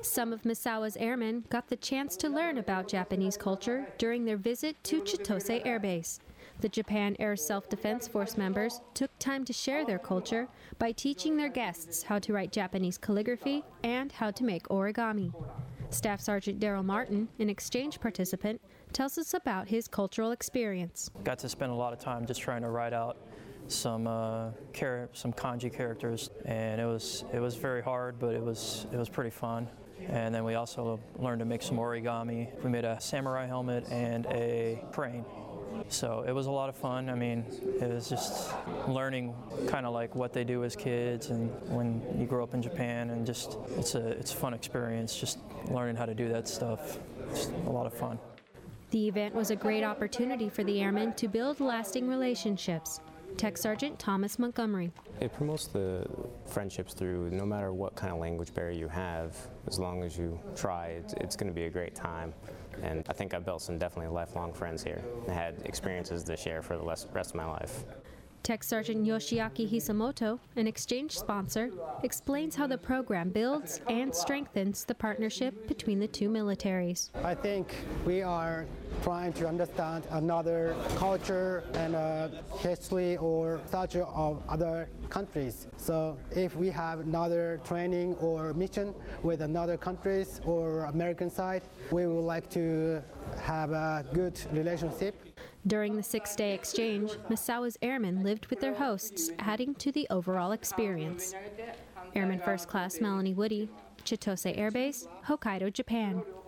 Some of Misawa's airmen got the chance to learn about Japanese culture during their visit to Chitose Air Base. The Japan Air Self-Defense Force members took time to share their culture by teaching their guests how to write Japanese calligraphy and how to make origami. Staff Sergeant Daryl Martin, an exchange participant, tells us about his cultural experience. Got to spend a lot of time just trying to write out some kanji characters, and it was very hard, but it was pretty fun. And then we also learned to make some origami. We made a samurai helmet and a crane. So it was a lot of fun. I mean, it was just learning kind of like what they do as kids and when you grow up in Japan, and just it's a fun experience just learning how to do that stuff. It's a lot of fun. The event was a great opportunity for the airmen to build lasting relationships. Tech Sergeant Thomas Montgomery. It promotes the friendships through no matter what kind of language barrier you have. As long as you try, it's going to be a great time. And I think I've built some definitely lifelong friends here. I had experiences to share for the rest of my life. Tech Sergeant Yoshiaki Hisamoto, an exchange sponsor, explains how the program builds and strengthens the partnership between the two militaries. I think we are trying to understand another culture and history or culture of other countries. So if we have another training or mission with another countries or American side, we would like to have a good relationship. During the 6-day exchange, Misawa's airmen lived with their hosts, adding to the overall experience. Airman First Class Melanie Woody, Chitose Air Base, Hokkaido, Japan.